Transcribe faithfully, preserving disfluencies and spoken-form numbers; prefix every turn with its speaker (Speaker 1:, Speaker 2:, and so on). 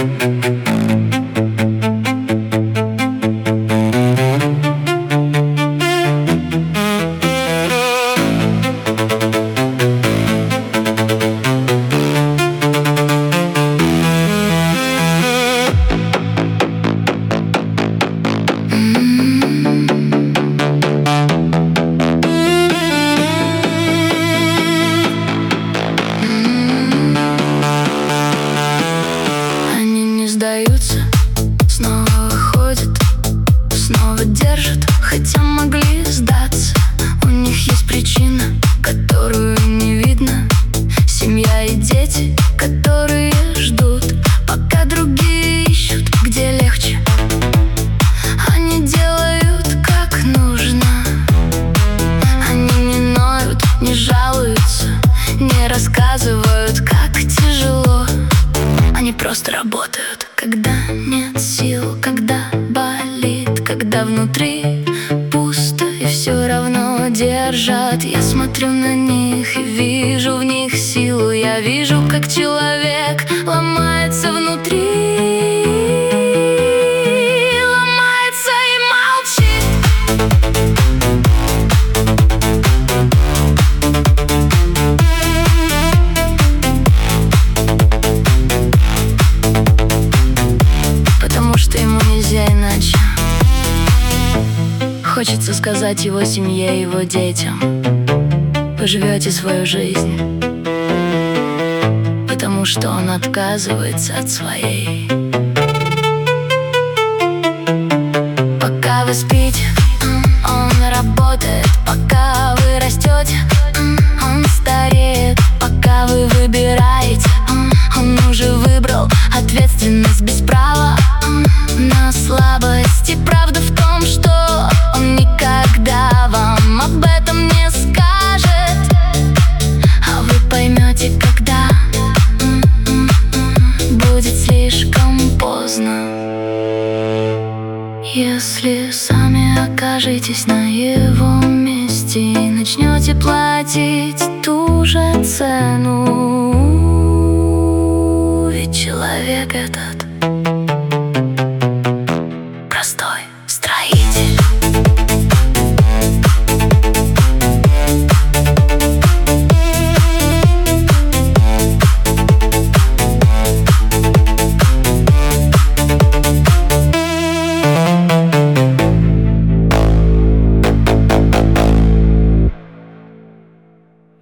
Speaker 1: Сдаются, снова выходят, снова держат, хотя могли сдаться. У них есть причина, которую не видно. Семья и дети, которые ждут, пока другие ищут, где легче. Они делают, как нужно. Они не ноют, не жалуются, не рассказывают, как тяжело. Они просто работают, когда нет сил, когда болит, когда внутри пусто и все равно держат. Я смотрю на них и вижу в них силу. Я вижу, как человек ломается внутри, ломается и молчит. Хочется сказать его семье, его детям: вы живете свою жизнь, потому что он отказывается от своей. Пока вы спите, он работает. Пока вы растете, он стареет. Пока вы выбираете, он уже выбрал ответственность без права на слабость. И правда в том, что он никогда вам об этом не скажет, а вы поймете, когда будет слишком поздно. Если сами окажетесь на его месте и начнете платить ту же цену,